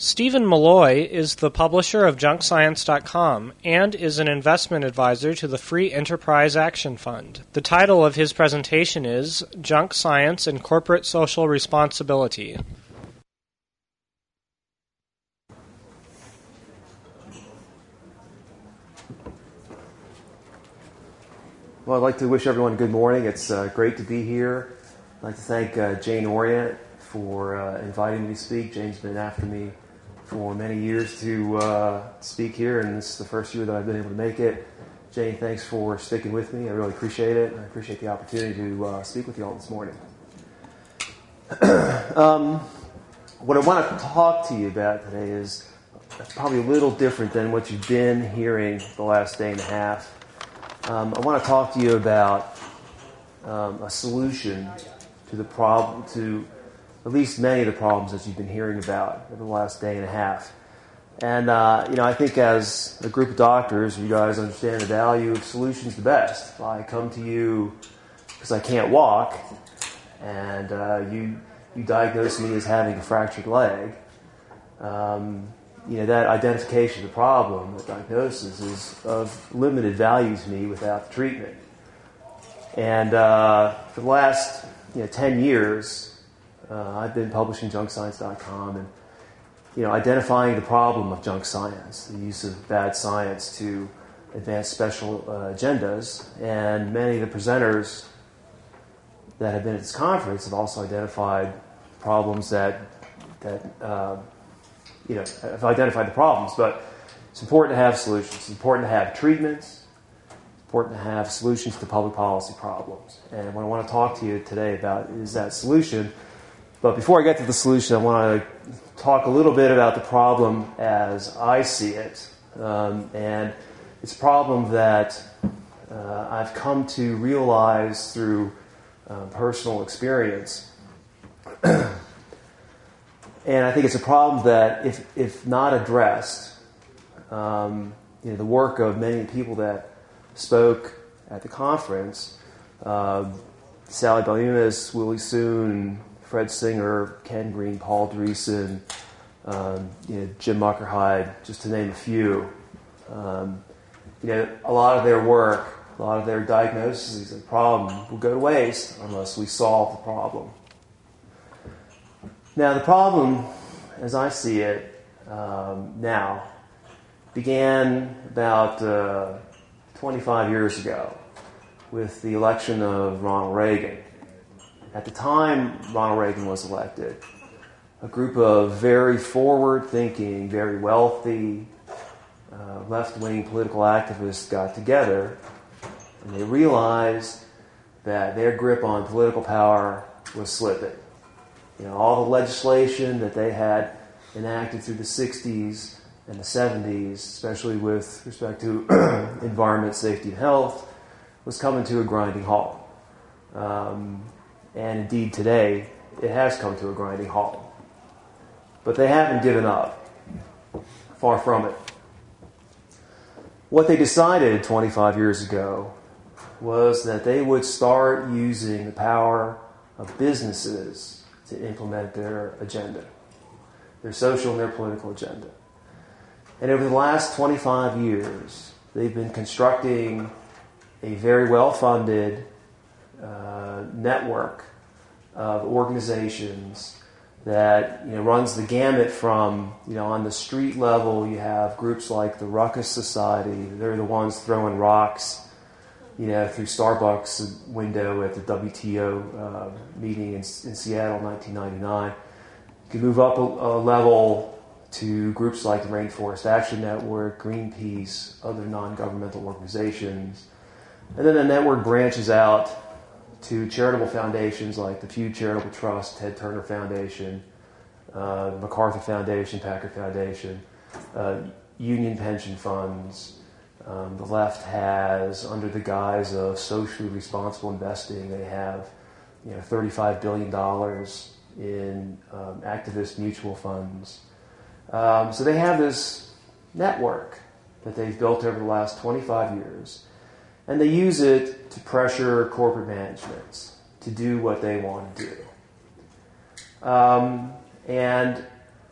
Stephen Malloy is the publisher of JunkScience.com and is an investment advisor to the Free Enterprise Action Fund. The title of his presentation is Junk Science and Corporate Social Responsibility. Well, I'd like to wish everyone good morning. It's great to be here. I'd like to thank Jane Orient for inviting me to speak. Jane's been after me for many years to speak here, and this is the first year that I've been able to make it. Jane, thanks for sticking with me. I really appreciate it. I appreciate the opportunity to speak with you all this morning. What I want to talk to you about today is probably a little different than what you've been hearing the last day and a half. I want to talk to you about a solution to the problem, to at least many of the problems that you've been hearing about over the last day and a half. And, I think as a group of doctors, you guys understand the value of solutions the best. If I come to you because I can't walk, and you diagnose me as having a fractured leg, that identification of the problem, the diagnosis, is of limited value to me without the treatment. And for the last 10 years, I've been publishing JunkScience.com and identifying the problem of junk science, the use of bad science to advance special agendas. And many of the presenters that have been at this conference have also identified problems have identified the problems, but it's important to have solutions. It's important to have treatments. It's important to have solutions to public policy problems. And what I want to talk to you today about is that solution. But before I get to the solution, I want to talk a little bit about the problem as I see it. And it's a problem that I've come to realize through personal experience. And I think it's a problem that, if not addressed, the work of many people that spoke at the conference, Sally Balmunas, Willie Soon, Fred Singer, Ken Green, Paul Dreesen, Jim Muckerhide, just to name a few. A lot of their work, a lot of their diagnoses of the problem will go to waste unless we solve the problem. Now, the problem, as I see it now, began about 25 years ago with the election of Ronald Reagan. At the time Ronald Reagan was elected, a group of very forward-thinking, very wealthy, left-wing political activists got together, and they realized that their grip on political power was slipping. All the legislation that they had enacted through the 60s and the 70s, especially with respect to environment, safety, and health, was coming to a grinding halt. And indeed today, it has come to a grinding halt. But they haven't given up. Far from it. What they decided 25 years ago was that they would start using the power of businesses to implement their agenda, their social and their political agenda. And over the last 25 years, they've been constructing a very well-funded network of organizations that runs the gamut from, on the street level, you have groups like the Ruckus Society. They're the ones throwing rocks through Starbucks window at the WTO meeting in Seattle in 1999. You can move up a level to groups like the Rainforest Action Network, Greenpeace, other non-governmental organizations. And then the network branches out to charitable foundations like the Pew Charitable Trust, Ted Turner Foundation, MacArthur Foundation, Packard Foundation, union pension funds. The left has, under the guise of socially responsible investing, they have $35 billion in activist mutual funds. So they have this network that they've built over the last 25 years, and they use it to pressure corporate managements to do what they want to do. And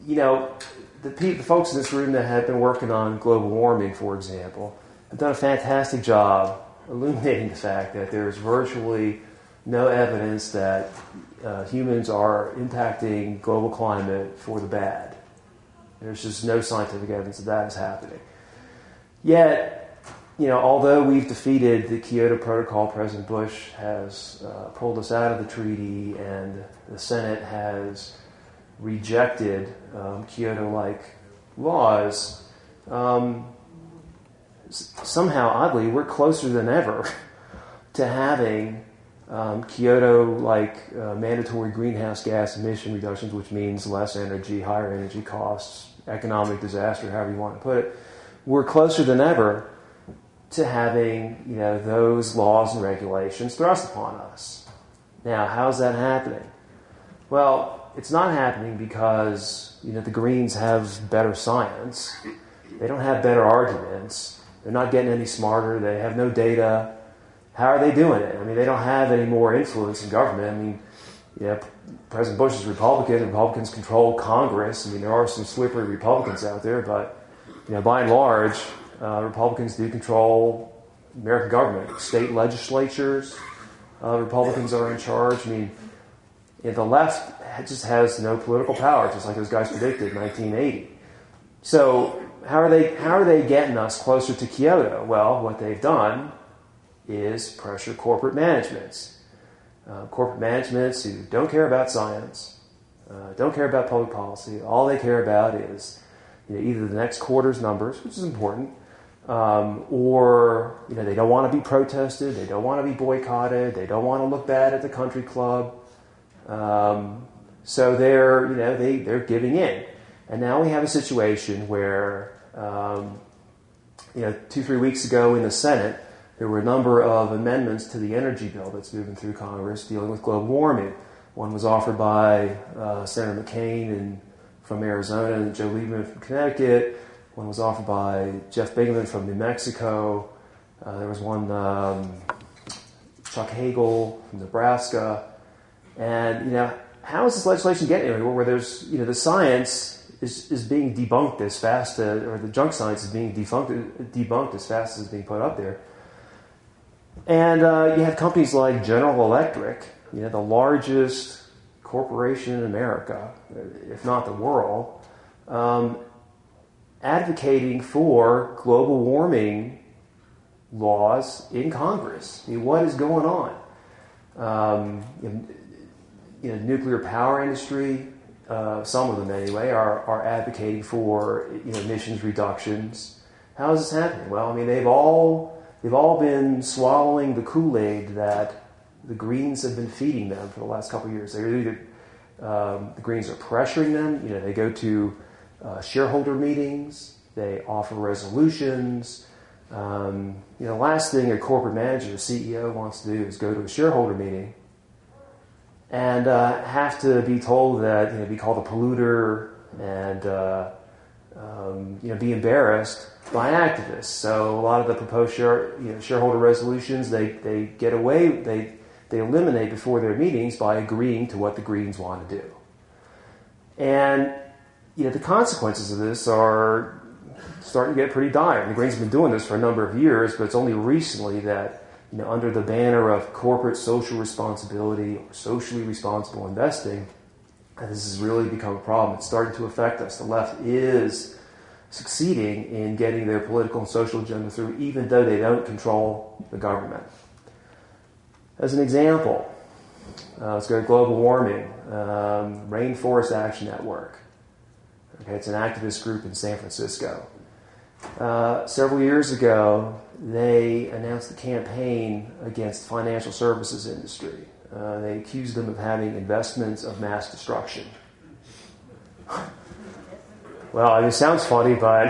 the folks in this room that have been working on global warming, for example, have done a fantastic job illuminating the fact that there's virtually no evidence that humans are impacting global climate for the bad. There's just no scientific evidence that that is happening. Yet, although we've defeated the Kyoto Protocol, President Bush has pulled us out of the treaty, and the Senate has rejected Kyoto-like laws, somehow, oddly, we're closer than ever to having Kyoto-like mandatory greenhouse gas emission reductions, which means less energy, higher energy costs, economic disaster, however you want to put it. We're closer than ever to having those laws and regulations thrust upon us. Now, how's that happening? Well, it's not happening because the Greens have better science. They don't have better arguments. They're not getting any smarter. They have no data. How are they doing it? I mean, they don't have any more influence in government. I mean, President Bush is Republican. Republicans control Congress. I mean, there are some slippery Republicans out there, but by and large, Republicans do control American government. State legislatures, Republicans are in charge. I mean, the left just has no political power, just like those guys predicted in 1980. So how are they getting us closer to Kyoto? Well, what they've done is pressure corporate managements. Corporate managements who don't care about science, don't care about public policy. All they care about is either the next quarter's numbers, which is important, or they don't want to be protested, they don't want to be boycotted, they don't want to look bad at the country club. So they're giving in. And now we have a situation where 2-3 weeks ago in the Senate, there were a number of amendments to the energy bill that's moving through Congress dealing with global warming. One was offered by Senator McCain from Arizona and Joe Lieberman from Connecticut. One was offered by Jeff Bingaman from New Mexico. There was one, Chuck Hagel from Nebraska. And, how is this legislation getting anywhere where there's, the science is being debunked as fast, or the junk science is being debunked as fast as it's being put up there. And you have companies like General Electric, the largest corporation in America, if not the world, advocating for global warming laws in Congress. I mean, what is going on? Nuclear power industry, some of them anyway, are advocating for emissions reductions. How is this happening? Well, I mean, they've all been swallowing the Kool-Aid that the Greens have been feeding them for the last couple of years. The Greens are pressuring them. They go to shareholder meetings. They offer resolutions. The last thing a corporate manager, a CEO, wants to do is go to a shareholder meeting and have to be told that, be called a polluter and, be embarrassed by activists. So a lot of the proposed shareholder resolutions, they get away, they eliminate before their meetings by agreeing to what the Greens want to do. And, the consequences of this are starting to get pretty dire. The Greens have been doing this for a number of years, but it's only recently that, under the banner of corporate social responsibility or socially responsible investing, this has really become a problem. It's starting to affect us. The left is succeeding in getting their political and social agenda through, even though they don't control the government. As an example, let's go to global warming. Rainforest Action Network. Okay, it's an activist group in San Francisco. Several years ago, they announced a campaign against the financial services industry. They accused them of having investments of mass destruction. Well, it sounds funny, but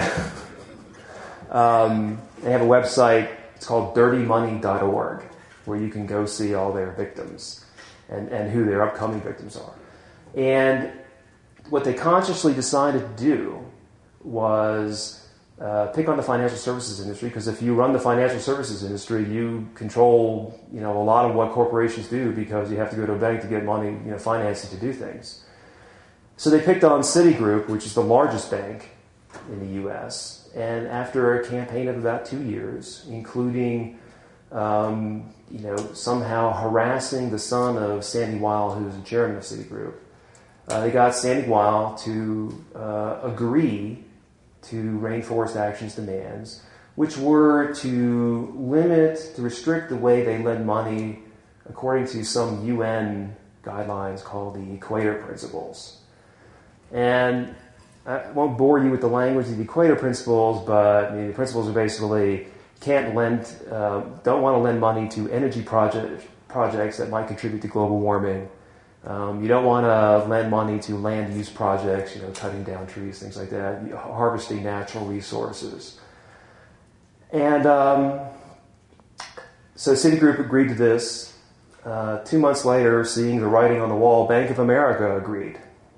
they have a website. It's called dirtymoney.org, where you can go see all their victims and who their upcoming victims are. And what they consciously decided to do was pick on the financial services industry, because if you run the financial services industry, you control a lot of what corporations do, because you have to go to a bank to get money, financing to do things. So they picked on Citigroup, which is the largest bank in the U.S., and after a campaign of about 2 years, including somehow harassing the son of Sandy Weil, who's the chairman of Citigroup, they got Sandy Weil to agree to Rainforest Action's demands, which were to restrict the way they lend money according to some UN guidelines called the Equator Principles. And I won't bore you with the language of the Equator Principles, but the principles are basically don't want to lend money to energy projects that might contribute to global warming. You don't want to lend money to land use projects, cutting down trees, things like that, harvesting natural resources. And so Citigroup agreed to this. 2 months later, seeing the writing on the wall, Bank of America agreed.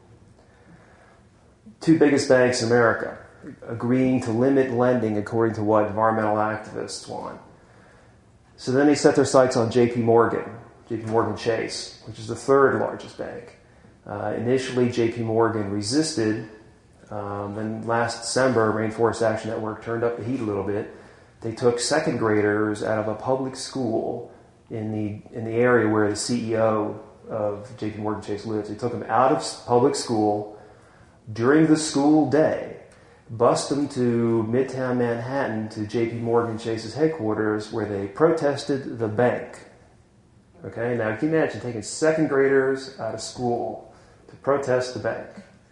Two biggest banks in America agreeing to limit lending according to what environmental activists want. So then they set their sights on JP Morgan Chase, which is the third largest bank. Initially, JP Morgan resisted. Then last December, Rainforest Action Network turned up the heat a little bit. They took second graders out of a public school in the area where the CEO of JP Morgan Chase lives. They took them out of public school during the school day, bust them to Midtown Manhattan to JP Morgan Chase's headquarters, where they protested the bank. Okay, now can you imagine taking second graders out of school to protest the bank?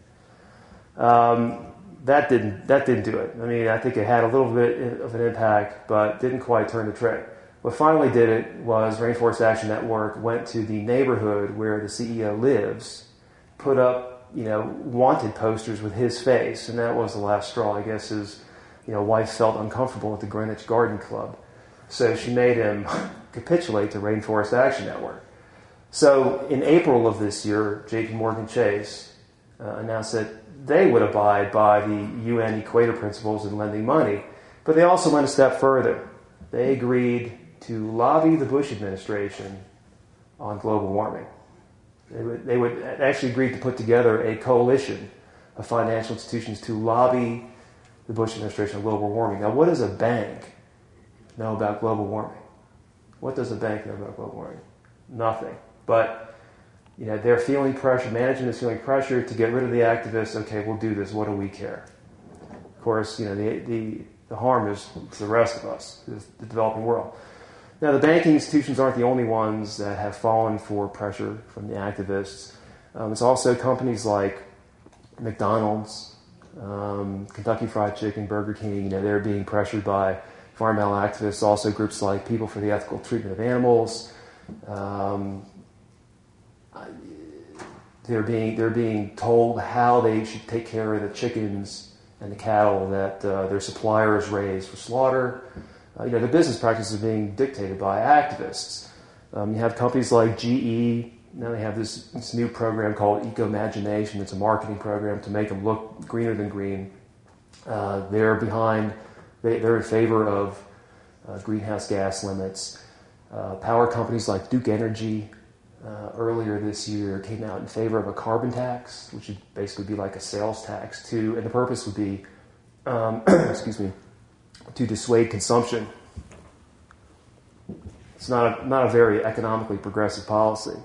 That didn't do it. I think it had a little bit of an impact, but didn't quite turn the trick. What finally did it was Rainforest Action Network went to the neighborhood where the CEO lives, put up wanted posters with his face, and that was the last straw. I guess his wife felt uncomfortable at the Greenwich Garden Club, so she made him capitulate to Rainforest Action Network. So in April of this year, JP Morgan Chase announced that they would abide by the UN Equator Principles in lending money, but they also went a step further. They agreed to lobby the Bush administration on global warming. They would actually agree to put together a coalition of financial institutions to lobby the Bush administration on global warming. Now, what does a bank know about global warming? What does a bank know about global warming? Nothing. But they're feeling pressure. Management is feeling pressure to get rid of the activists. Okay, we'll do this. What do we care? Of course, the harm is to the rest of us, the developing world. Now, the banking institutions aren't the only ones that have fallen for pressure from the activists. It's also companies like McDonald's, Kentucky Fried Chicken, Burger King. They're being pressured by environmental activists. Also, groups like People for the Ethical Treatment of Animals. They're being told how they should take care of the chickens and the cattle that their suppliers raise for slaughter. The business practices are being dictated by activists. You have companies like GE. Now they have this new program called Eco-Imagination. It's a marketing program to make them look greener than green. They're in favor of greenhouse gas limits. Power companies like Duke Energy earlier this year came out in favor of a carbon tax, which would basically be like a sales tax and the purpose would be, to dissuade consumption. It's not a very economically progressive policy.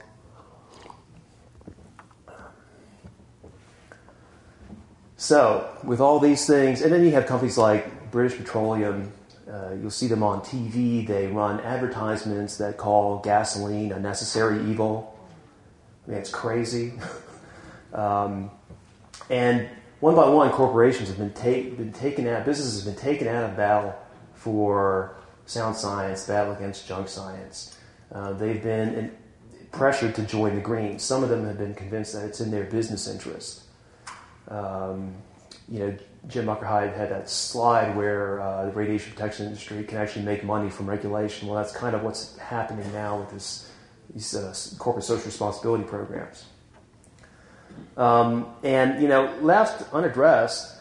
So, with all these things, and then you have companies like British Petroleum. You'll see them on TV. They run advertisements that call gasoline a necessary evil. It's crazy. And one by one, corporations have been taken out. Businesses have been taken out of battle for sound science, battle against junk science. They've been pressured to join the Greens. Some of them have been convinced that it's in their business interest. Jim Muckerhide had that slide where the radiation protection industry can actually make money from regulation. Well, that's kind of what's happening now with these corporate social responsibility programs. Left unaddressed,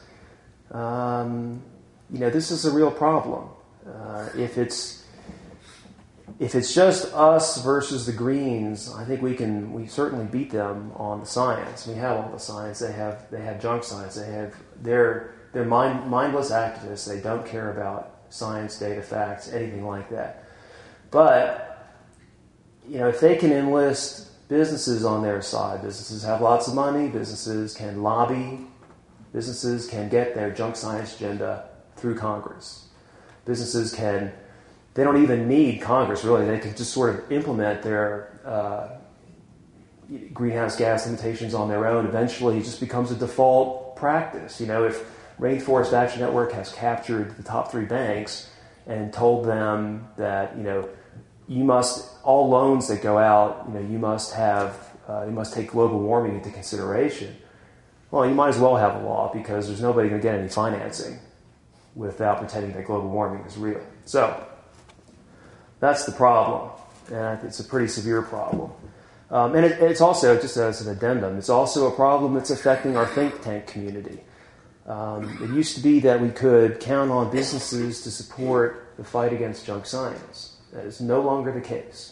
this is a real problem. If it's If it's just us versus the Greens, I think we certainly beat them on the science. We have all the science. They have junk science. They're mindless activists. They don't care about science, data, facts, anything like that. But if they can enlist businesses on their side, businesses have lots of money. Businesses can lobby. Businesses can get their junk science agenda through Congress. Businesses can. They don't even need Congress, really. They can just sort of implement their greenhouse gas limitations on their own. Eventually, it just becomes a default practice. If Rainforest Action Network has captured the top 3 banks and told them that, you must, all loans that go out, you must take global warming into consideration. Well, you might as well have a law because there's nobody going to get any financing without pretending that global warming is real. So, that's the problem, and it's a pretty severe problem. And it's also, just as an addendum, it's also a problem that's affecting our think tank community. It used to be that we could count on businesses to support the fight against junk science. That is no longer the case.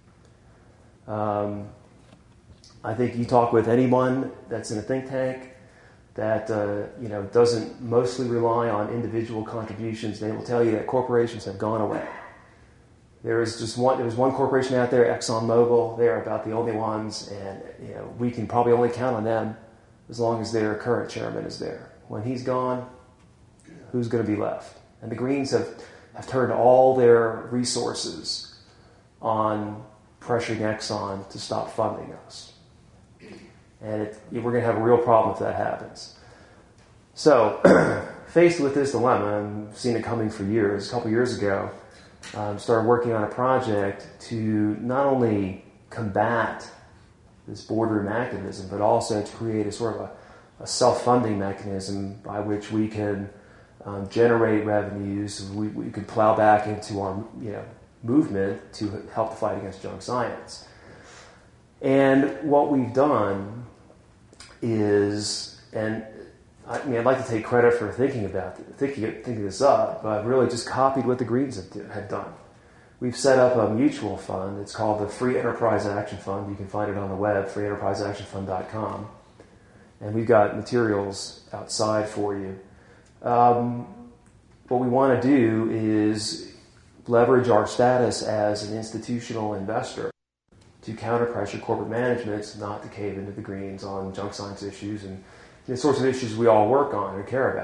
I think you talk with anyone that's in a think tank that doesn't mostly rely on individual contributions. They will tell you that corporations have gone away. There was one corporation out there, ExxonMobil. They're about the only ones, and we can probably only count on them as long as their current chairman is there. When he's gone, who's going to be left? And the Greens have turned all their resources on pressuring Exxon to stop funding us. And we're going to have a real problem if that happens. So, faced with this dilemma, and I've seen it coming for years, a couple years ago, started working on a project to not only combat this boardroom activism, but also to create a sort of a self-funding mechanism by which we can generate revenues. We could plow back into our movement to help the fight against junk science. And what we've done is, and I'd like to take credit for thinking this up, but I've really just copied what the Greens had done. We've set up a mutual fund. It's called the Free Enterprise Action Fund. You can find it on the web, freeenterpriseactionfund.com. And we've got materials outside for you. What we want to do is leverage our status as an institutional investor to counter-pressure corporate management not to cave into the Greens on junk science issues and the sorts of issues we all work on and care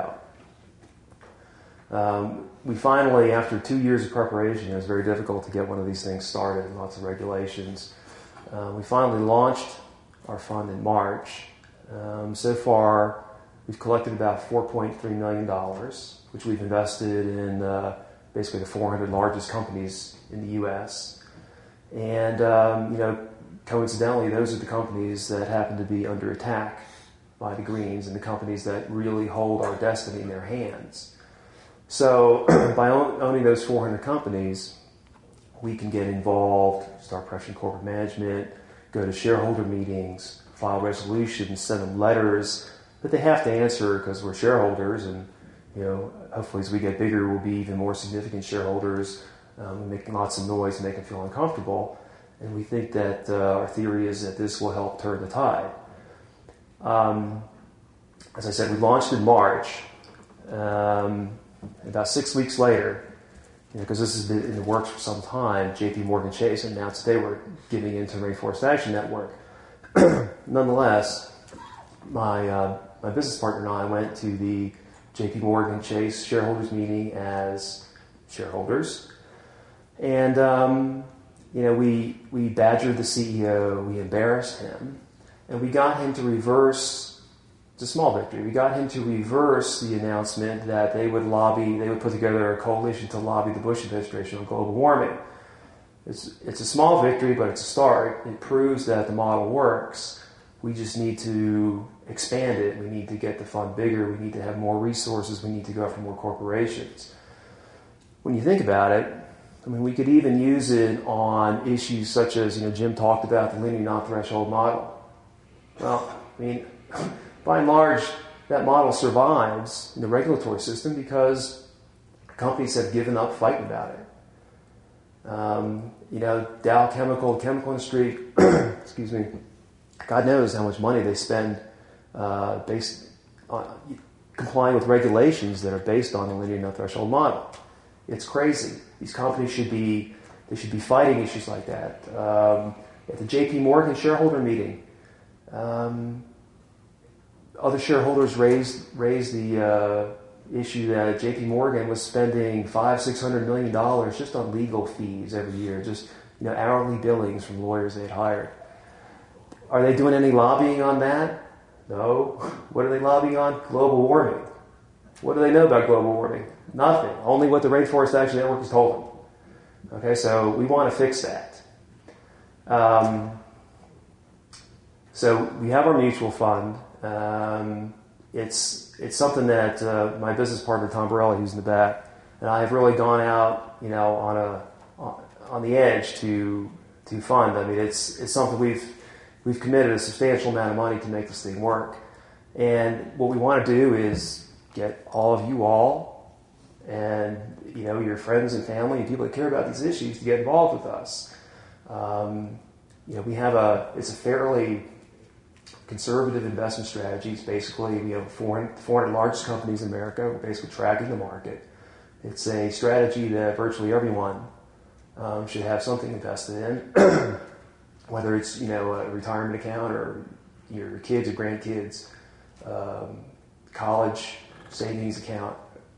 about. We finally, after 2 years of preparation, it was very difficult to get one of these things started, and lots of regulations. We finally launched our fund in March. So far, we've collected about $4.3 million, which we've invested in basically the 400 largest companies in the U.S. And, coincidentally, those are the companies that happen to be under attack by the Greens and the companies that really hold our destiny in their hands. So by owning those 400 companies, we can get involved, start pressuring corporate management, go to shareholder meetings, file resolutions, send them letters that they have to answer because we're shareholders, and hopefully as we get bigger, we'll be even more significant shareholders. Making lots of noise and make them feel uncomfortable. And we think that our theory is that this will help turn the tide. As I said, we launched in March. About 6 weeks later, because this has been in the works for some time, J.P. Morgan Chase announced they were giving into Rainforest Action Network. Nonetheless, my business partner and I went to the J.P. Morgan Chase shareholders meeting as shareholders. And, we badgered the CEO, we embarrassed him, and we got him to reverse. It's a small victory. We got him to reverse the announcement that they would put together a coalition to lobby the Bush administration on global warming. It's a small victory, but it's a start. It proves that the model works. We just need to expand it. We need to get the fund bigger. We need to have more resources. We need to go after more corporations. When you think about it, we could even use it on issues such as, Jim talked about the linear non-threshold model. Well, by and large, that model survives in the regulatory system because companies have given up fighting about it. Dow Chemical, the chemical industry, excuse me, God knows how much money they spend based on complying with regulations that are based on the linear no threshold model. It's crazy. These companies should be fighting issues like that. At the J.P. Morgan shareholder meeting, other shareholders raised the issue that J.P. Morgan was spending $500-600 million just on legal fees every year, just hourly billings from lawyers they'd hired. Are they doing any lobbying on that? No. What are they lobbying on? Global warming. What do they know about global warming? Nothing. Only what the Rainforest Action Network has told them. Okay, so we want to fix that. So we have our mutual fund. It's something that my business partner Tom Borelli, who's in the back, and I have really gone out, on the edge to fund. I mean, it's something we've committed a substantial amount of money to make this thing work. And what we want to do is get all of you all, and your friends and family and people that care about these issues to get involved with us. It's a fairly conservative investment strategy. It's basically, we have 400 largest companies in America. We're basically tracking the market. It's a strategy that virtually everyone should have something invested in, whether it's a retirement account or your kids or grandkids, college savings account.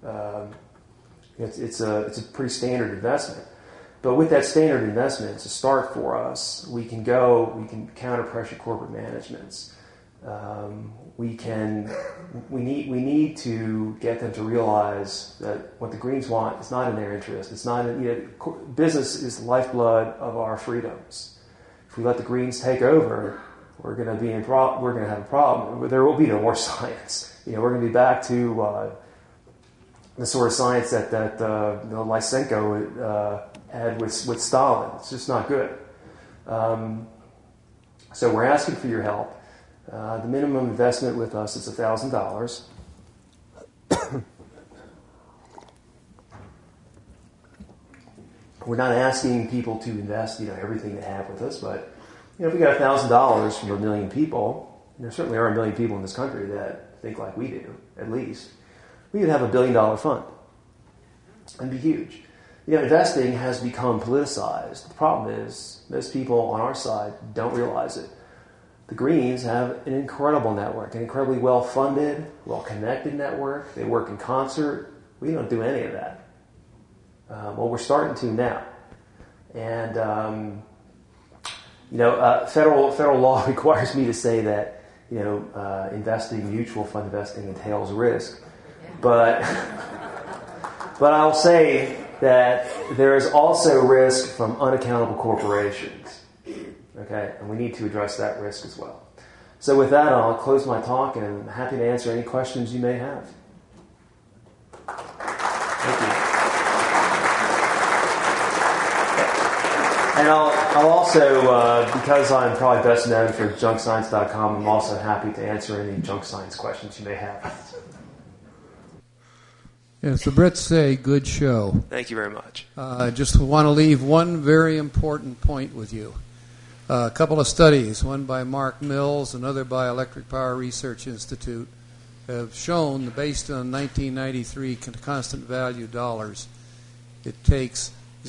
It's a pretty standard investment. But with that standard investment, it's a start for us. We can counter pressure corporate managements. We need to get them to realize that what the Greens want is not in their interest. It's not business is the lifeblood of our freedoms. If we let the Greens take over, we're going to have a problem. There will be no more science. We're going to be back to the sort of science that Lysenko had with Stalin. It's just not good. So we're asking for your help. The minimum investment with us is $1,000. We're not asking people to invest, everything they have with us, but if we got $1,000 from 1 million people, there certainly are 1 million people in this country that think like we do, at least. We could have $1 billion fund. It'd be huge. Investing has become politicized. The problem is most people on our side don't realize it. The Greens have an incredible network, an incredibly well-funded, well-connected network. They work in concert. We don't do any of that. Well, we're starting to now. And, federal law requires me to say that, mutual fund investing entails risk. But I'll say that there is also risk from unaccountable corporations. Okay, and we need to address that risk as well. So with that, I'll close my talk, and I'm happy to answer any questions you may have. Thank you. And I'll also, because I'm probably best known for junkscience.com, I'm also happy to answer any junk science questions you may have. Yes, the Brits say good show. Thank you very much. I just want to leave one very important point with you. A couple of studies, one by Mark Mills, another by Electric Power Research Institute, have shown that based on 1993 constant value dollars, it takes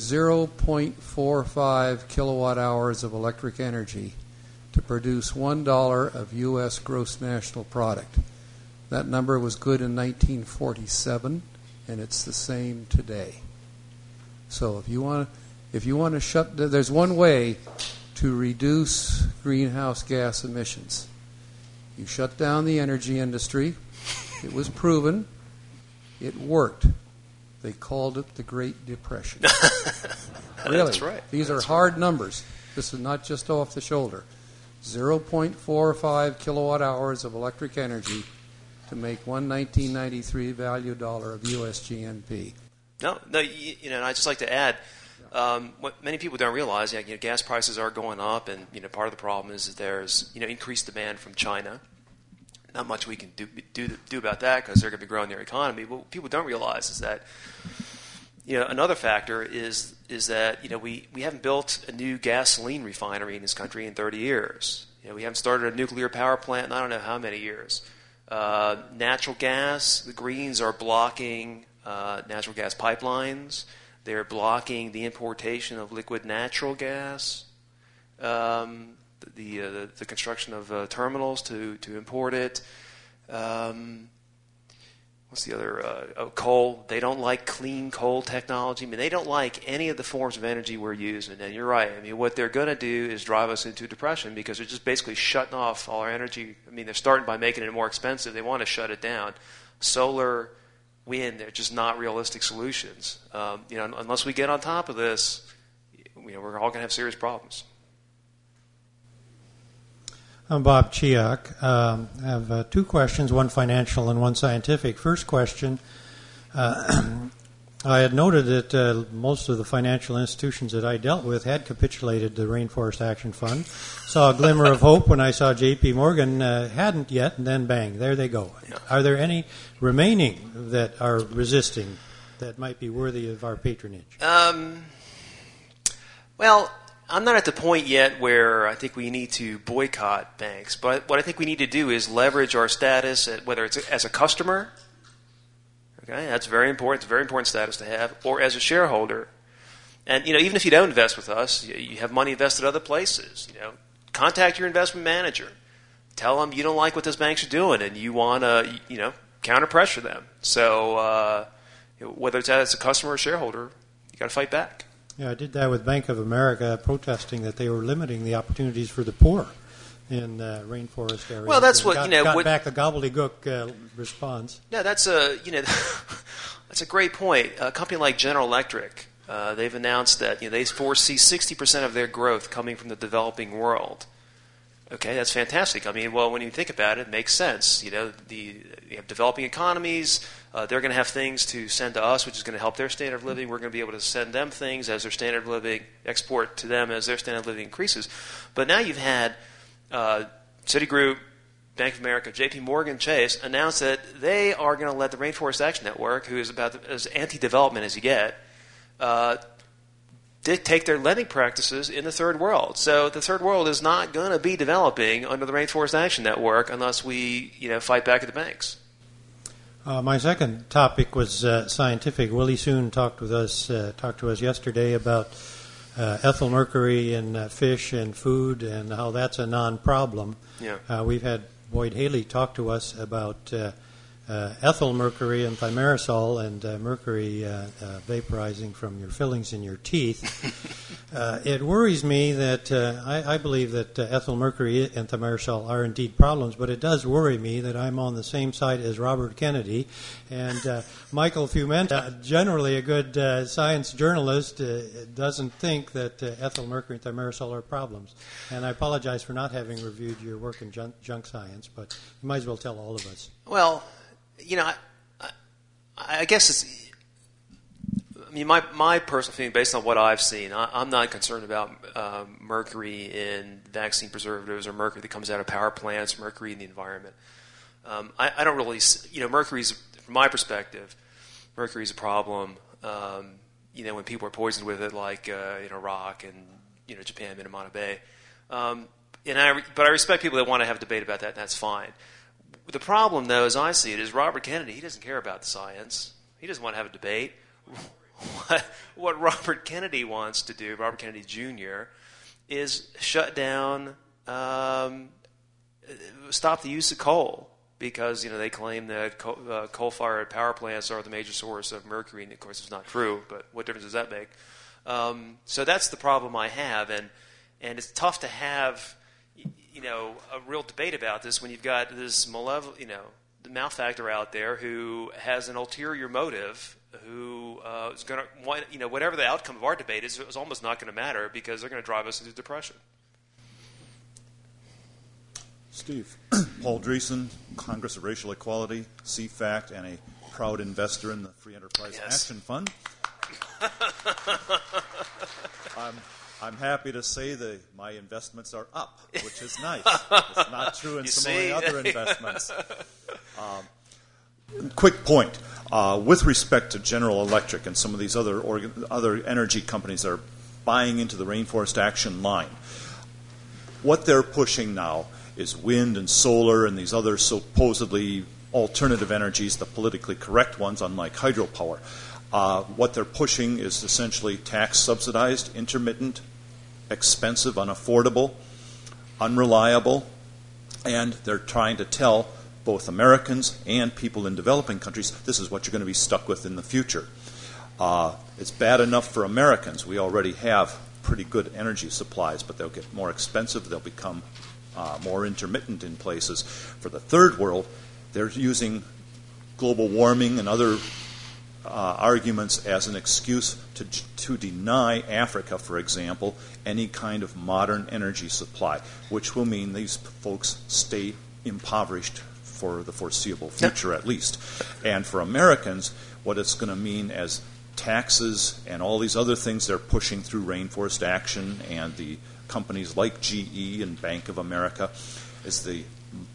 0.45 kilowatt hours of electric energy to produce $1 of U.S. gross national product. That number was good in 1947, and it's the same today. So if you want to shut, there's one way to reduce greenhouse gas emissions. You shut down the energy industry. It was proven. It worked. They called it the Great Depression. Really? That's right. These are hard numbers. This is not just off the shoulder. 0.45 kilowatt hours of electric energy to make one 1993 value dollar of U.S. GNP. No, and I'd just like to add, what many people don't realize, gas prices are going up, and part of the problem is that there's increased demand from China. Not much we can do about that because they're going to be growing their economy. What people don't realize is that Another factor is that we haven't built a new gasoline refinery in this country in 30 years. We haven't started a nuclear power plant in I don't know how many years. Natural gas, the Greens are blocking natural gas pipelines. They're blocking the importation of liquid natural gas. The construction of terminals to import it. What's the other? Coal. They don't like clean coal technology. I mean, they don't like any of the forms of energy we're using. And you're right. I mean, what they're going to do is drive us into depression because they're just basically shutting off all our energy. I mean, they're starting by making it more expensive. They want to shut it down. Solar, wind, they're just not realistic solutions. Unless we get on top of this, we're all going to have serious problems. I'm Bob Chiak. I have two questions, one financial and one scientific. First question, I had noted that most of the financial institutions that I dealt with had capitulated the Rainforest Action Fund. Saw a glimmer of hope when I saw J.P. Morgan hadn't yet, and then bang, there they go. Yeah. Are there any remaining that are resisting that might be worthy of our patronage? Well, I'm not at the point yet where I think we need to boycott banks, but what I think we need to do is leverage our status, whether it's as a customer, okay, that's very important, it's a very important status to have, or as a shareholder. And, even if you don't invest with us, you have money invested other places, contact your investment manager. Tell them you don't like what those banks are doing and you want to, counter pressure them. So whether it's as a customer or shareholder, you got to fight back. Yeah, I did that with Bank of America, protesting that they were limiting the opportunities for the poor in rainforest areas. Well, that's what got back the gobbledygook response. Yeah, that's that's a great point. A company like General Electric, they've announced that they foresee 60% of their growth coming from the developing world. Okay, that's fantastic. I mean, well, when you think about it, it makes sense. You have developing economies. They're going to have things to send to us, which is going to help their standard of living. We're going to be able to send them things as their standard of living, export to them as their standard of living increases. But now you've had Citigroup, Bank of America, J.P. Morgan Chase announce that they are going to let the Rainforest Action Network, who is about as anti-development as you get, dictate their lending practices in the third world. So the third world is not going to be developing under the Rainforest Action Network unless we fight back at the banks. My second topic was scientific. Willie Soon talked to us yesterday about ethyl mercury in fish and food and how that's a non-problem. Yeah. We've had Boyd Haley talk to us about ethyl mercury and thimerosal and mercury vaporizing from your fillings in your teeth. It worries me that I believe that ethyl mercury and thimerosal are indeed problems, but it does worry me that I'm on the same side as Robert Kennedy and Michael Fumenta, generally a good science journalist, doesn't think that ethyl mercury and thimerosal are problems. And I apologize for not having reviewed your work in junk science, but you might as well tell all of us. Well, I guess it's. I mean, my personal feeling, based on what I've seen, I'm not concerned about mercury in vaccine preservatives or mercury that comes out of power plants, mercury in the environment. I don't really, mercury's, from my perspective, mercury's a problem. When people are poisoned with it, like in Iraq and Japan, Minamata Bay. But I respect people that want to have a debate about that, and that's fine. The problem, though, as I see it, is Robert Kennedy, he doesn't care about the science. He doesn't want to have a debate. What Robert Kennedy wants to do, Robert Kennedy Jr., is shut down, stop the use of coal because, they claim that coal-fired power plants are the major source of mercury, and of course it's not true, but what difference does that make? So that's the problem I have, and it's tough to have a real debate about this when you've got this the malefactor out there who has an ulterior motive, who is going to want, whatever the outcome of our debate is almost not going to matter because they're going to drive us into depression. Steve. Paul Dreesen, Congress of Racial Equality, CFACT, and a proud investor in the Free Enterprise Action Fund. I'm happy to say that my investments are up, which is nice. It's not true in so many other investments. Quick point. With respect to General Electric and some of these other energy companies that are buying into the Rainforest Action line, what they're pushing now is wind and solar and these other supposedly alternative energies, the politically correct ones, unlike hydropower. What they're pushing is essentially tax-subsidized, intermittent, expensive, unaffordable, unreliable, and they're trying to tell both Americans and people in developing countries this is what you're going to be stuck with in the future. It's bad enough for Americans. We already have pretty good energy supplies, but they'll get more expensive. They'll become more intermittent in places. For the third world, they're using global warming and other arguments as an excuse to deny Africa, for example, any kind of modern energy supply, which will mean these folks stay impoverished for the foreseeable future at least. And for Americans, what it's going to mean as taxes and all these other things they're pushing through Rainforest Action and the companies like GE and Bank of America is the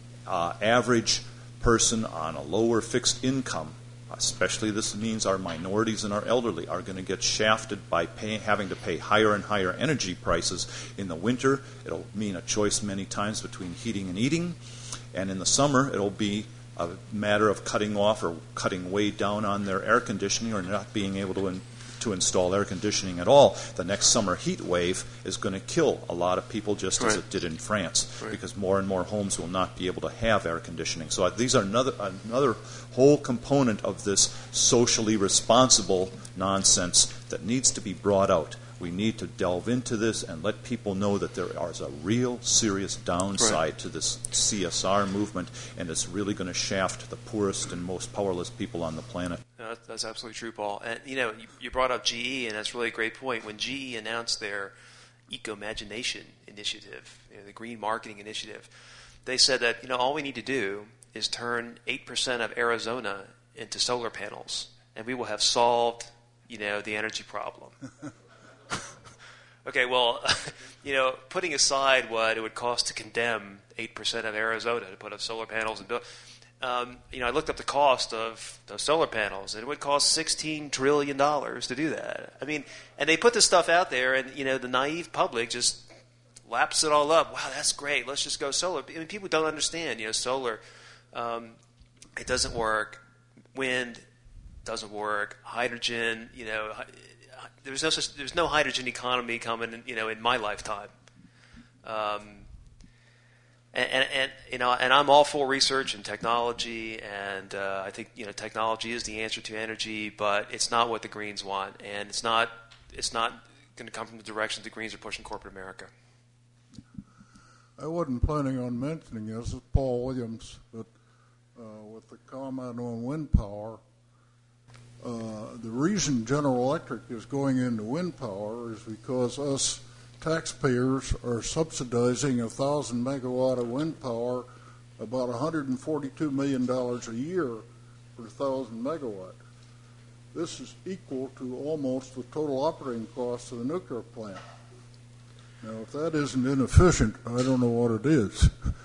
average person on a lower fixed income, especially this means our minorities and our elderly, are going to get shafted by having to pay higher and higher energy prices. In the winter, it'll mean a choice many times between heating and eating, and in the summer, it'll be a matter of cutting off or cutting way down on their air conditioning or not being able to install air conditioning at all. The next summer heat wave is going to kill a lot of people just as it did in France, because more and more homes will not be able to have air conditioning. So these are another whole component of this socially responsible nonsense that needs to be brought out. We need to delve into this and let people know that there is a real serious downside to this CSR movement, and it's really going to shaft the poorest and most powerless people on the planet. No, that's absolutely true, Paul. And you brought up GE, and that's really a great point. When GE announced their Eco-Imagination initiative, the green marketing initiative, they said that all we need to do is turn 8% of Arizona into solar panels, and we will have solved the energy problem. Okay, well, putting aside what it would cost to condemn 8% of Arizona to put up solar panels and build, I looked up the cost of those solar panels, and it would cost $16 trillion to do that. I mean, and they put this stuff out there, and the naive public just laps it all up. Wow, that's great. Let's just go solar. I mean, people don't understand. Solar, it doesn't work. Wind doesn't work. Hydrogen, there's no hydrogen economy coming, in my lifetime. And I'm all for research and technology, and I think technology is the answer to energy, but it's not what the Greens want, and it's not going to come from the direction the Greens are pushing corporate America. I wasn't planning on mentioning this. This is Paul Williams, but with the comment on wind power. The reason General Electric is going into wind power is because us taxpayers are subsidizing 1,000 megawatt of wind power, about $142 million a year for 1,000 megawatt. This is equal to almost the total operating cost of the nuclear plant. Now, if that isn't inefficient, I don't know what it is.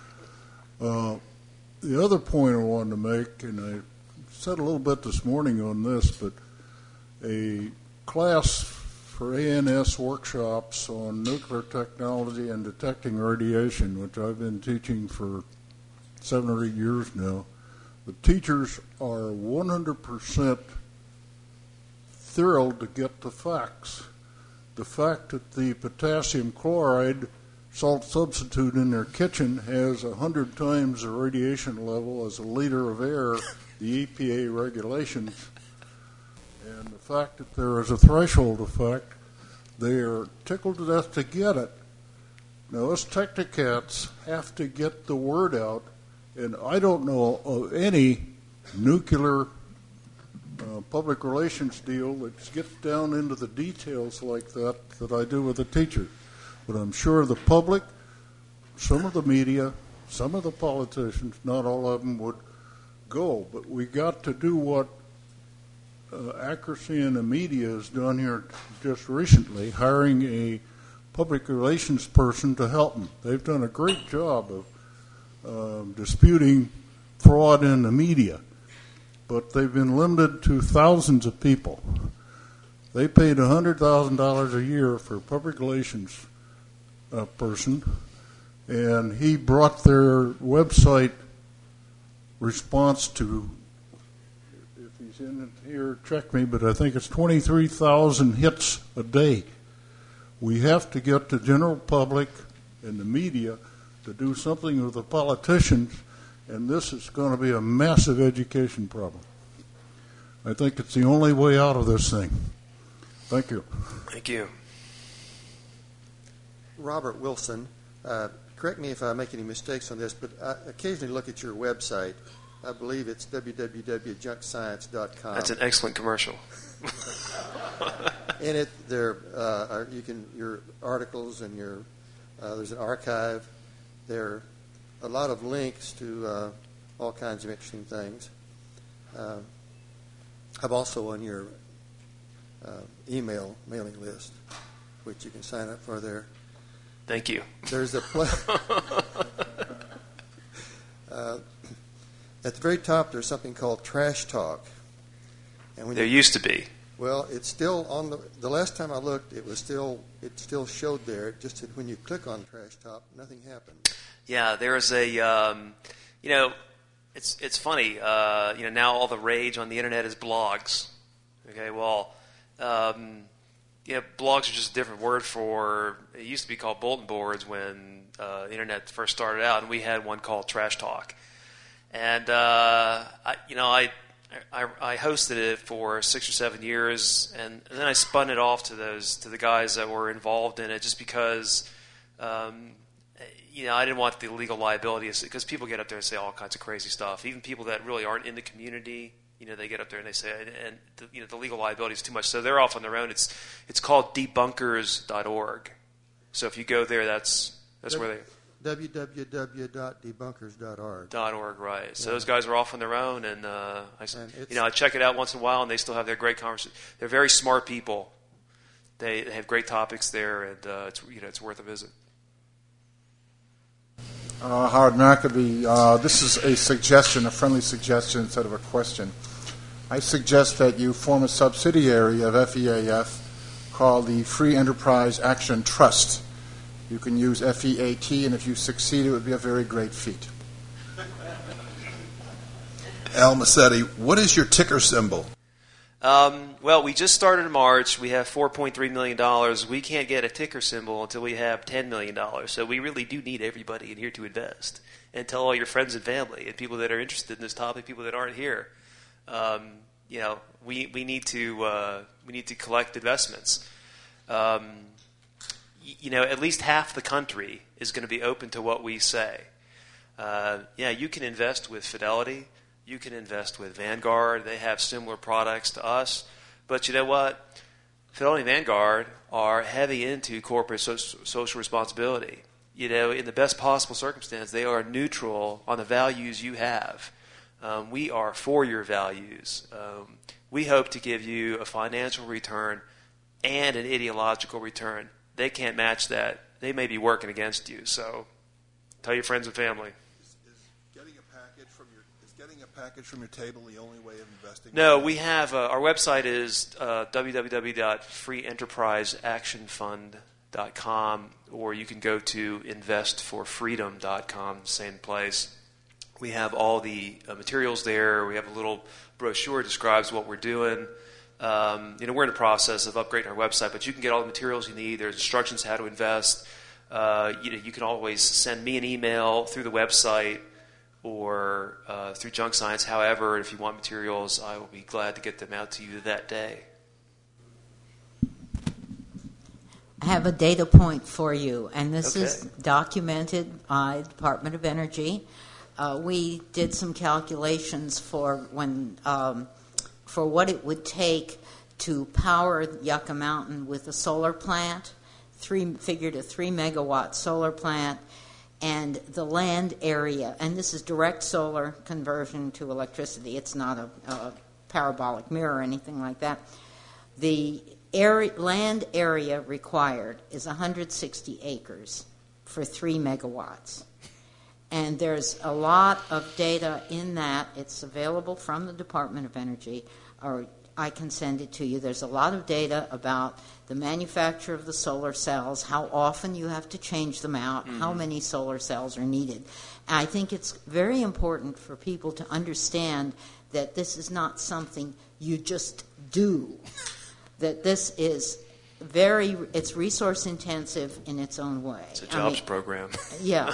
The other point I wanted to make, and I said a little bit this morning on this, but a class for ANS workshops on nuclear technology and detecting radiation, which I've been teaching for 7 or 8 years now. The teachers are 100% thrilled to get the facts. The fact that the potassium chloride salt substitute in their kitchen has 100 times the radiation level as a liter of air, the EPA regulations, and the fact that there is a threshold effect, they are tickled to death to get it. Now, us technocrats have to get the word out, and I don't know of any nuclear public relations deal that gets down into the details like that I do with the teachers. But I'm sure the public, some of the media, some of the politicians, not all of them would go. But we got to do what Accuracy in the media has done here just recently, hiring a public relations person to help them. They've done a great job of disputing fraud in the media. but they've been limited to thousands of people. They paid $100,000 a year for a public relations person, and he brought their website response to, if he's in here, check me, but I think it's 23,000 hits a day. We have to get the general public and the media to do something with the politicians, and this is going to be a massive education problem. I think it's the only way out of this thing. Thank you. Thank you. Robert Wilson. Correct me if I make any mistakes on this, but I occasionally look at your website. I believe it's www.junkscience.com. That's an excellent commercial. In it, there your articles and there's an archive. There are a lot of links to all kinds of interesting things. I'm also on your email mailing list, which you can sign up for there. Thank you. There's a at the very top, there's something called Trash Talk. And when there used to be. Well, it's still on the last time I looked, it still showed there. It just said when you click on Trash Talk, nothing happened. Yeah, there's a it's funny. Now all the rage on the internet is blogs. Okay, well, blogs are just a different word for. It used to be called bulletin boards when the internet first started out, and we had one called Trash Talk. And I hosted it for 6 or 7 years, and then I spun it off to the guys that were involved in it, just because I didn't want the legal liability, because people get up there and say all kinds of crazy stuff. Even people that really aren't in the community, they get up there and they say, and the legal liability is too much. So they're off on their own. It's called debunkers.org. So if you go there, that's where they. www.debunkers.org. .org, right. So those guys are off on their own, and I check it out once in a while, and they still have their great conversations. They're very smart people. They have great topics there, and it's worth a visit. Howard Maccabee, this is a suggestion, a friendly suggestion instead of a question. I suggest that you form a subsidiary of FEAF called the Free Enterprise Action Trust. You can use FEAT, and if you succeed, it would be a very great feat. Al Massetti, what is your ticker symbol? Well, we just started in March. We have $4.3 million. We can't get a ticker symbol until we have $10 million. So we really do need everybody in here to invest. And tell all your friends and family and people that are interested in this topic, people that aren't here. We need to collect investments. At least half the country is going to be open to what we say. You can invest with Fidelity. You can invest with Vanguard. They have similar products to us. But you know what? Fidelity and Vanguard are heavy into corporate social responsibility. In the best possible circumstance, they are neutral on the values you have. We are for your values. We hope to give you a financial return and an ideological return. They can't match that. They may be working against you. So tell your friends and family. Getting a package from your table the only way of investing? No, we have our website is www.freeenterpriseactionfund.com, or you can go to investforfreedom.com, same place. We have all the materials there. We have a little brochure that describes what we're doing. We're in the process of upgrading our website, but you can get all the materials you need. There's instructions how to invest. You can always send me an email through the website or through Junk Science. However, if you want materials, I will be glad to get them out to you that day. I have a data point for you, and this is documented by the Department of Energy. We did some calculations for what it would take to power Yucca Mountain with a solar plant, figured a 3-megawatt solar plant, and the land area, and this is direct solar conversion to electricity. It's not a parabolic mirror or anything like that. The land area required is 160 acres for 3 megawatts. And there's a lot of data in that. It's available from the Department of Energy, or I can send it to you. There's a lot of data about the manufacture of the solar cells, how often you have to change them out, how many solar cells are needed. And I think it's very important for people to understand that this is not something you just do, that this is it's resource intensive in its own way. It's a jobs program. Yeah.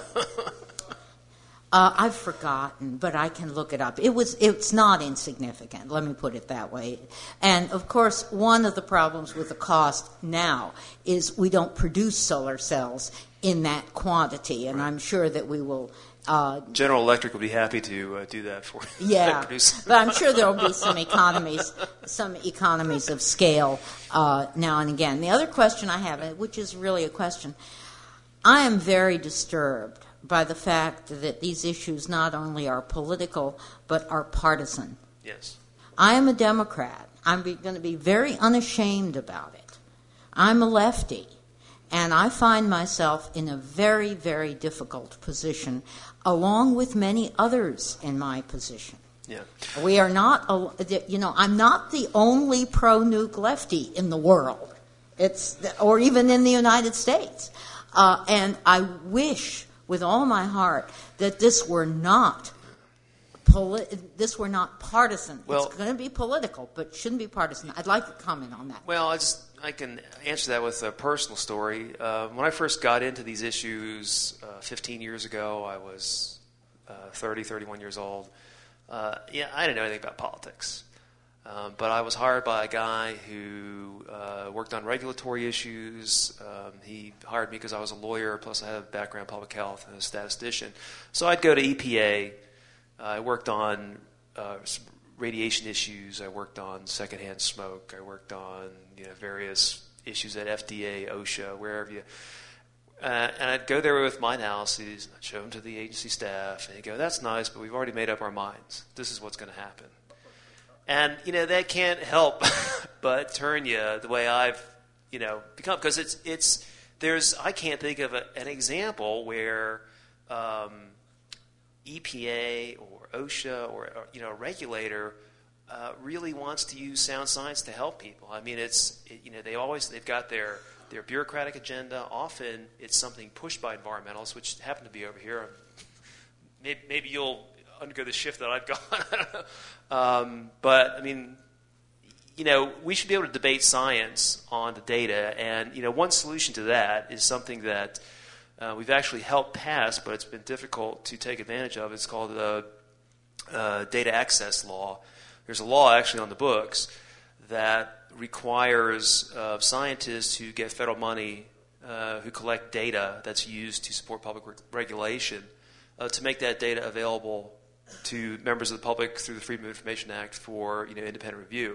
I've forgotten, but I can look it up. It's not insignificant, let me put it that way. And, of course, one of the problems with the cost now is we don't produce solar cells in that quantity, and I'm sure that we will... General Electric will be happy to do that for you. Yeah, but I'm sure there will be some economies of scale now and again. The other question I have, which is really a question, I am very disturbed by the fact that these issues not only are political, but are partisan. Yes. I am a Democrat. I'm going to be very unashamed about it. I'm a lefty, and I find myself in a very, very difficult position, along with many others in my position. Yeah. We are not, I'm not the only pro-nuke lefty in the world, or even in the United States. And I wish with all my heart that this were not partisan. Well, it's going to be political, but shouldn't be partisan. I'd like to comment on that. Well, I can answer that with a personal story. When I first got into these issues 15 years ago, I was 31 years old. I didn't know anything about politics. But I was hired by a guy who worked on regulatory issues. He hired me because I was a lawyer, plus I had a background in public health and a statistician. So I'd go to EPA. I worked on radiation issues. I worked on secondhand smoke. I worked on various issues at FDA, OSHA, wherever you. And I'd go there with my analyses, and I'd show them to the agency staff, and they'd go, "That's nice, but we've already made up our minds. This is what's going to happen." And, that can't help but turn you the way I've, become. Because I can't think of an example where EPA or OSHA or a regulator really wants to use sound science to help people. I mean, they've got their bureaucratic agenda. Often it's something pushed by environmentalists, which happen to be over here. Maybe you'll undergo the shift that I've gone. But I mean, we should be able to debate science on the data, and one solution to that is something that we've actually helped pass, but it's been difficult to take advantage of. It's called the Data Access Law. There's a law actually on the books that requires scientists who get federal money, who collect data that's used to support public regulation, to make that data available to members of the public through the Freedom of Information Act for independent review.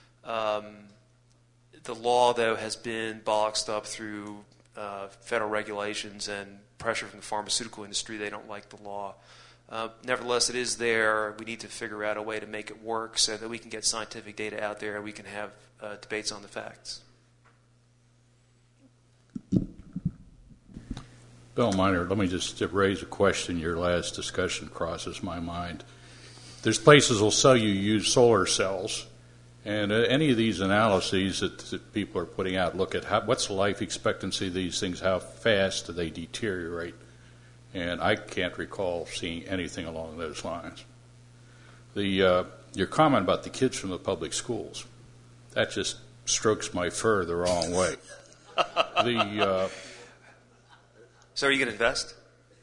The law, though, has been boxed up through federal regulations and pressure from the pharmaceutical industry. They don't like the law. Nevertheless, it is there. We need to figure out a way to make it work so that we can get scientific data out there and we can have debates on the facts. Bill Miner, let me just raise a question. Your last discussion crosses my mind. There's places will sell you used solar cells, and any of these analyses that people are putting out look at what's the life expectancy of these things, how fast do they deteriorate, and I can't recall seeing anything along those lines. Your comment about the kids from the public schools, that just strokes my fur the wrong way. So are you going to invest?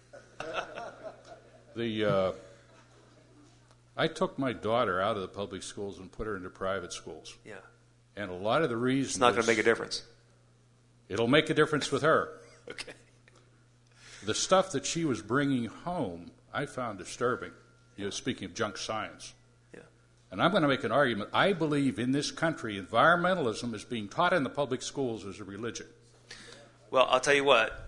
I took my daughter out of the public schools and put her into private schools. Yeah. And a lot of the reasons... It's not going to make a difference. It'll make a difference with her. Okay. The stuff that she was bringing home, I found disturbing. Speaking of junk science. Yeah. And I'm going to make an argument. I believe in this country, environmentalism is being taught in the public schools as a religion. Well, I'll tell you what.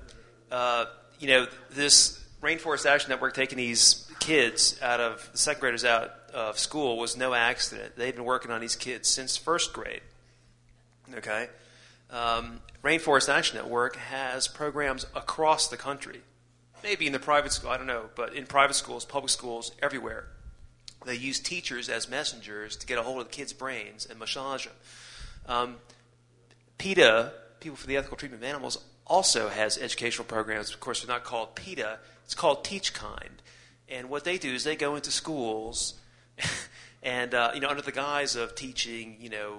This Rainforest Action Network taking these kids the second graders out of school was no accident. They've been working on these kids since first grade. Okay? Rainforest Action Network has programs across the country maybe in the private school, I don't know, but in private schools, public schools, everywhere, they use teachers as messengers to get a hold of the kids' brains and massage them. PETA, People for the Ethical Treatment of Animals, also has educational programs. Of course, they're not called PETA. It's called Teach Kind. And what they do is they go into schools and, under the guise of teaching,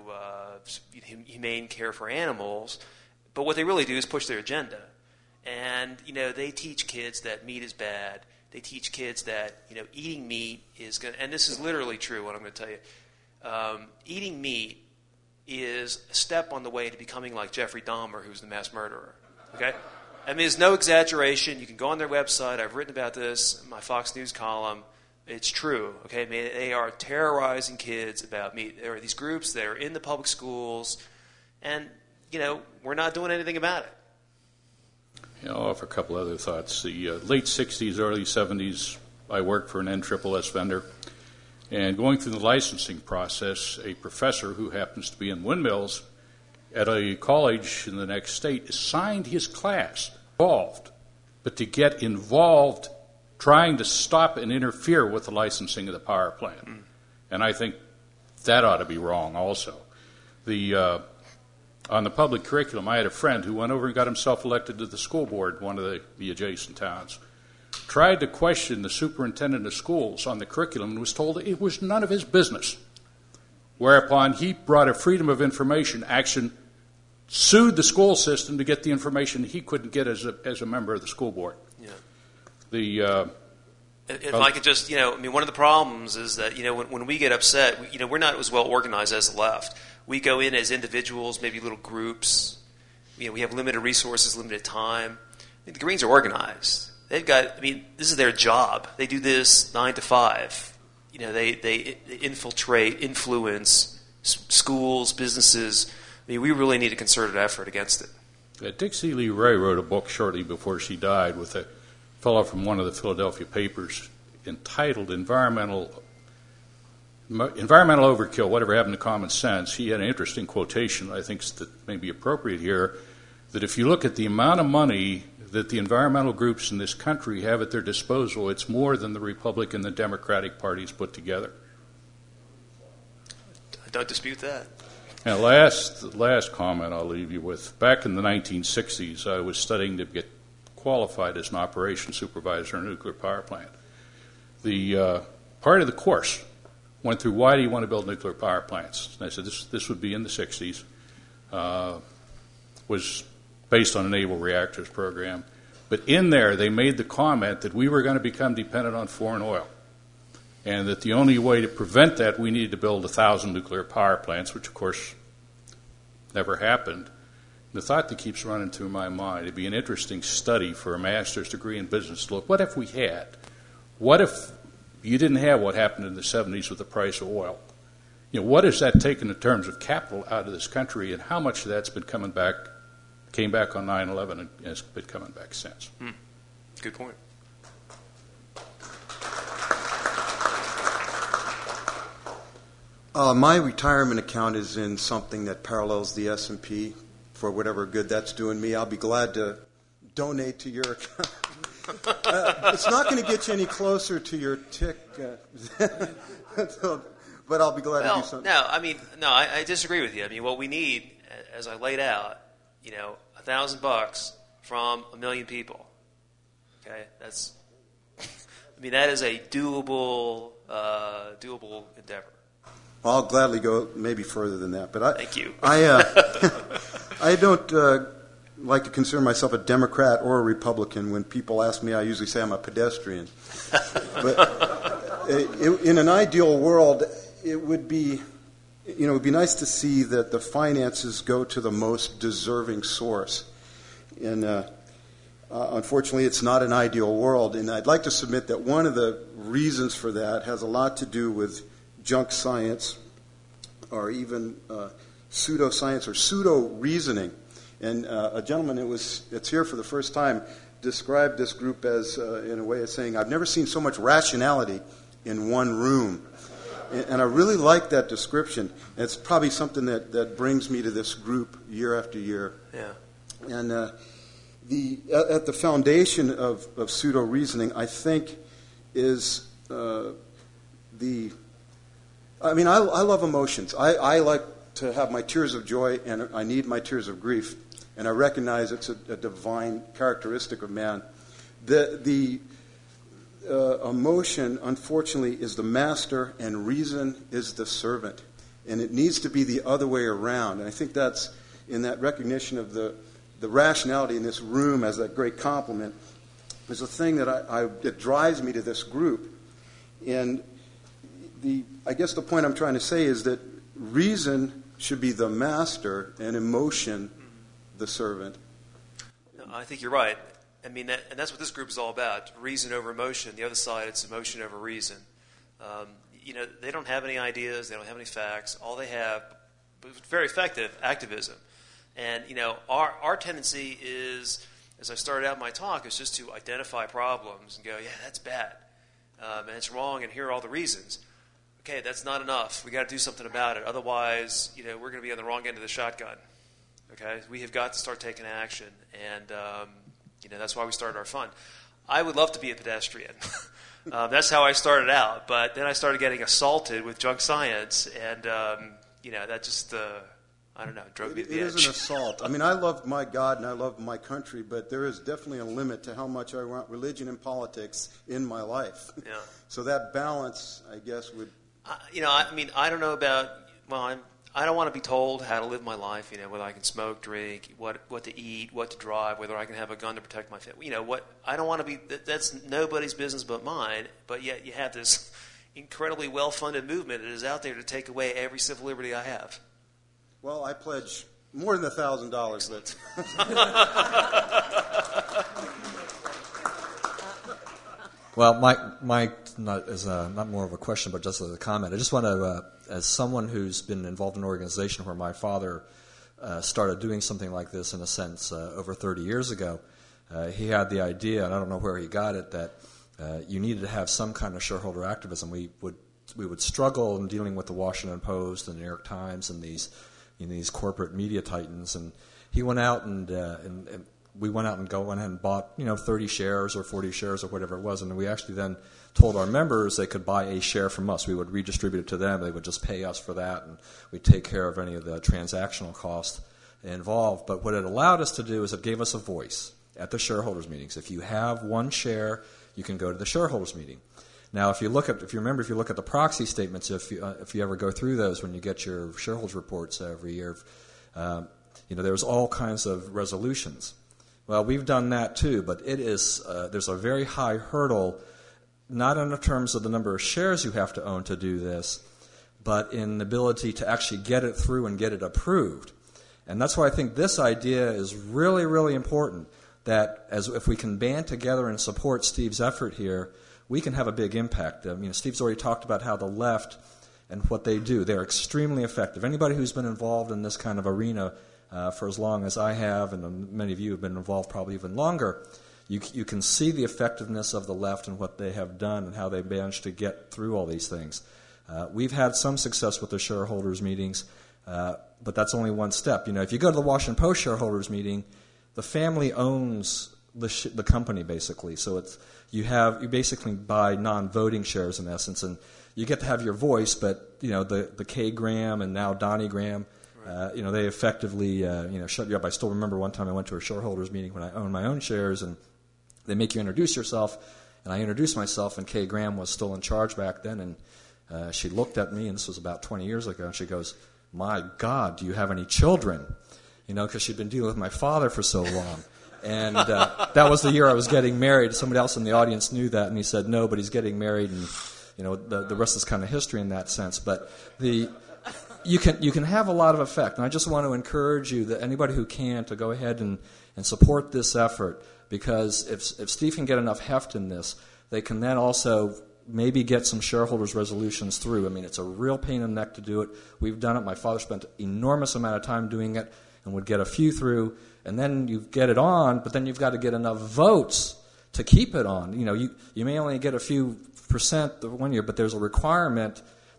humane care for animals, but what they really do is push their agenda. And, they teach kids that meat is bad. They teach kids that, eating meat is going to, and this is literally true, what I'm going to tell you. Eating meat is a step on the way to becoming like Jeffrey Dahmer, who's the mass murderer. Okay? I mean, there's no exaggeration. You can go on their website. I've written about this in my Fox News column. It's true. Okay? I mean, they are terrorizing kids about meat. There are these groups that are in the public schools, and, we're not doing anything about it. I'll offer a couple other thoughts. The late 60s, early 70s, I worked for an NSSS vendor. And going through the licensing process, a professor who happens to be in windmills at a college in the next state assigned his class involved, but to get involved trying to stop and interfere with the licensing of the power plant. And I think that ought to be wrong also. On the public curriculum, I had a friend who went over and got himself elected to the school board, one of the adjacent towns. Tried to question the superintendent of schools on the curriculum and was told it was none of his business. Whereupon he brought a Freedom of Information action, sued the school system to get the information he couldn't get as a member of the school board. Yeah. If I could just, one of the problems is that, when we get upset, we're not as well organized as the left. We go in as individuals, maybe little groups. We have limited resources, limited time. The Greens are organized. They've got, this is their job. They do this 9 to 5. They infiltrate, influence schools, businesses. We really need a concerted effort against it. Dixie Lee Ray wrote a book shortly before she died with a fellow from one of the Philadelphia papers entitled Environmental Overkill, Whatever Happened to Common Sense. He had an interesting quotation I think that may be appropriate here, that if you look at the amount of money that the environmental groups in this country have at their disposal, it's more than the Republican and the Democratic parties put together. I don't dispute that. And last comment I'll leave you with. Back in the 1960s, I was studying to get qualified as an operations supervisor in a nuclear power plant. The part of the course went through, why do you want to build nuclear power plants? And I said, this would be in the 60s. Was based on a naval reactors program. But in there, they made the comment that we were going to become dependent on foreign oil, and that the only way to prevent that, we needed to build 1,000 nuclear power plants, which, of course, never happened. The thought that keeps running through my mind, it'd be an interesting study for a master's degree in business to look, what if we had? What if you didn't have what happened in the 70s with the price of oil? What has that taken in terms of capital out of this country, and how much of that's been came back on 9/11 and has been coming back since? Good point. My retirement account is in something that parallels the S&P for whatever good that's doing me. I'll be glad to donate to your account. It's not going to get you any closer to your tick, but I'll be glad to do something. I disagree with you. What we need, as I laid out, $1,000 from 1 million people. Okay, that is a doable endeavor. Well, I'll gladly go maybe further than that, but thank you. I don't like to consider myself a Democrat or a Republican. When people ask me, I usually say I'm a pedestrian. But in an ideal world, it would be nice to see that the finances go to the most deserving source. And unfortunately, it's not an ideal world. And I'd like to submit that one of the reasons for that has a lot to do with junk science, or even pseudoscience or pseudo-reasoning. And a gentleman that's here for the first time described this group as, in a way of saying, I've never seen so much rationality in one room. And I really like that description. It's probably something that brings me to this group year after year. Yeah. And At the foundation of pseudo-reasoning, I think, is I love emotions. I like to have my tears of joy, and I need my tears of grief. And I recognize it's a divine characteristic of man. The emotion, unfortunately, is the master, and reason is the servant. And it needs to be the other way around. And I think that's in that recognition of the rationality in this room as that great compliment is a thing that drives me to this group. And I guess the point I'm trying to say is that reason should be the master and emotion the servant. No, I think you're right. I mean, and that's what this group is all about: reason over emotion. The other side, it's emotion over reason. They don't have any ideas. They don't have any facts. All they have, but very effective, activism. And our tendency is, as I started out my talk, is just to identify problems and go, yeah, that's bad, and it's wrong, and here are all the reasons. Okay, that's not enough. We got to do something about it. Otherwise, we're going to be on the wrong end of the shotgun. Okay, we have got to start taking action, and that's why we started our fund. I would love to be a pedestrian. That's how I started out, but then I started getting assaulted with junk science, and that just I don't know, drove me to the edge. It is an assault. I mean, I love my God and I love my country, but there is definitely a limit to how much I want religion and politics in my life. Yeah. So that balance, I guess, would. I don't know about. Well, I don't want to be told how to live my life. Whether I can smoke, drink, what to eat, what to drive, whether I can have a gun to protect my family. What I don't want to be. That's nobody's business but mine. But yet you have this incredibly well-funded movement that is out there to take away every civil liberty I have. Well, I pledge more than $1,000. That's. Well, my is not more of a question, but just as a comment. I just want to, as someone who's been involved in an organization where my father started doing something like this, in a sense, over 30 years ago, he had the idea, and I don't know where he got it, that you needed to have some kind of shareholder activism. We would struggle in dealing with the Washington Post and the New York Times and these corporate media titans, and he went out and we went out and went ahead and bought 30 shares or 40 shares or whatever it was, and we actually then told our members they could buy a share from us. We would redistribute it to them. They would just pay us for that, and we'd take care of any of the transactional costs involved. But what it allowed us to do is it gave us a voice at the shareholders meetings. If you have one share, you can go to the shareholders meeting. Now, if you look at the proxy statements, if you ever go through those when you get your shareholders reports every year, there's all kinds of resolutions. Well, we've done that too, but it is there's a very high hurdle, not in terms of the number of shares you have to own to do this, but in the ability to actually get it through and get it approved. And that's why I think this idea is really, really important, that if we can band together and support Steve's effort here, we can have a big impact. Steve's already talked about how the left and what they do. They're extremely effective. Anybody who's been involved in this kind of arena for as long as I have, and many of you have been involved probably even longer, you can see the effectiveness of the left and what they have done and how they managed to get through all these things. We've had some success with the shareholders meetings, but that's only one step. If you go to the Washington Post shareholders meeting, the family owns the company basically. So you basically buy non-voting shares in essence, and you get to have your voice. But the Kay Graham and now Donnie Graham. They effectively, shut you up. I still remember one time I went to a shareholders meeting when I owned my own shares, and they make you introduce yourself. And I introduced myself, and Kay Graham was still in charge back then, and she looked at me, and this was about 20 years ago, and she goes, "My God, do you have any children?" Because she'd been dealing with my father for so long. And that was the year I was getting married. Somebody else in the audience knew that, and he said, "No, but he's getting married," and the rest is kind of history in that sense. But you can have a lot of effect, and I just want to encourage you, that anybody who can, to go ahead and support this effort, because if Steve can get enough heft in this, they can then also maybe get some shareholders' resolutions through. I mean, it's a real pain in the neck to do it. We've done it. My father spent an enormous amount of time doing it and would get a few through, and then you get it on, but then you've got to get enough votes to keep it on. You may only get a few percent the one year, but there's a requirement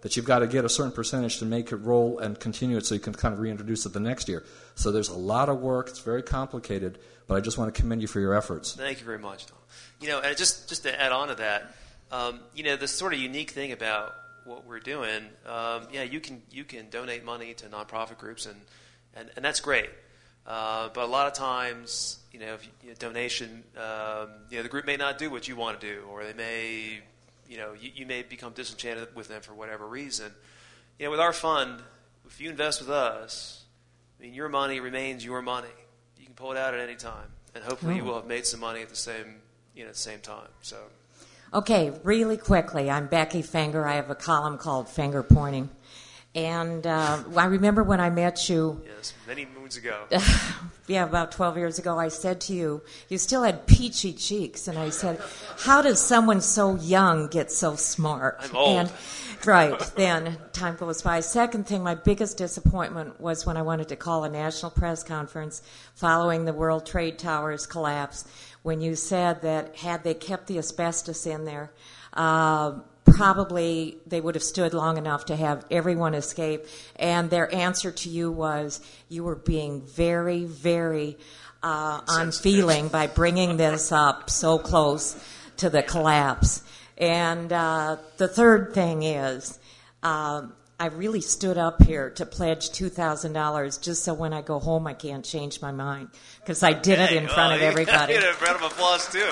that you've got to get a certain percentage to make it roll and continue it so you can kind of reintroduce it the next year. So there's a lot of work. It's very complicated, but I just want to commend you for your efforts. Thank you very much, Tom. And just to add on to that, the sort of unique thing about what we're doing, you can donate money to nonprofit groups, and that's great. But a lot of times, if donation, the group may not do what you want to do, or they may, you may become disenchanted with them for whatever reason. With our fund, if you invest with us, your money remains your money. You can pull it out at any time, and hopefully you will have made some money at the same time. So. Okay, really quickly, I'm Becky Fenger. I have a column called Finger Pointing. And I remember when I met you. Yes, many moons ago. About 12 years ago, I said to you, you still had peachy cheeks. And I said, how does someone so young get so smart? I'm old. And, right, then time goes by. Second thing, my biggest disappointment was when I wanted to call a national press conference following the World Trade Towers collapse, when you said that had they kept the asbestos in there, probably they would have stood long enough to have everyone escape. And their answer to you was you were being very, very unfeeling by bringing this up so close to the collapse. And the third thing is I really stood up here to pledge $2,000 just so when I go home I can't change my mind, because I did it in front of everybody. You get a round of applause, too.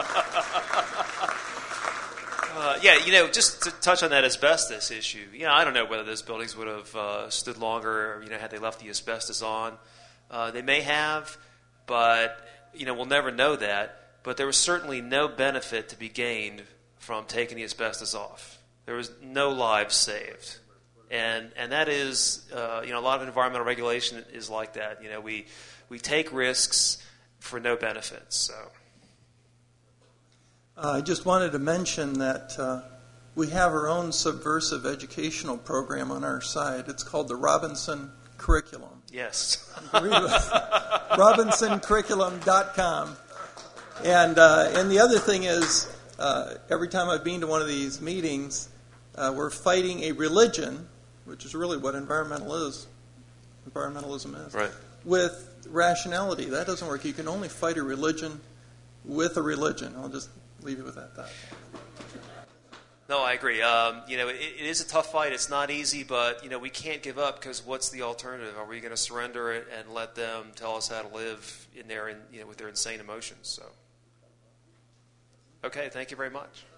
Just to touch on that asbestos issue, I don't know whether those buildings would have stood longer, had they left the asbestos on. They may have, but, we'll never know that. But there was certainly no benefit to be gained from taking the asbestos off. There was no lives saved. And that is, a lot of environmental regulation is like that. We take risks for no benefits, so... I just wanted to mention that we have our own subversive educational program on our site. It's called the Robinson Curriculum. Yes. RobinsonCurriculum.com. And the other thing is, every time I've been to one of these meetings, we're fighting a religion, which is really what environmentalism is, right, with rationality. That doesn't work. You can only fight a religion with a religion. I'll just leave it with that thought. No, I agree. It is a tough fight. It's not easy, but we can't give up, because what's the alternative? Are we going to surrender it and let them tell us how to live in their, with their insane emotions? So, okay, thank you very much.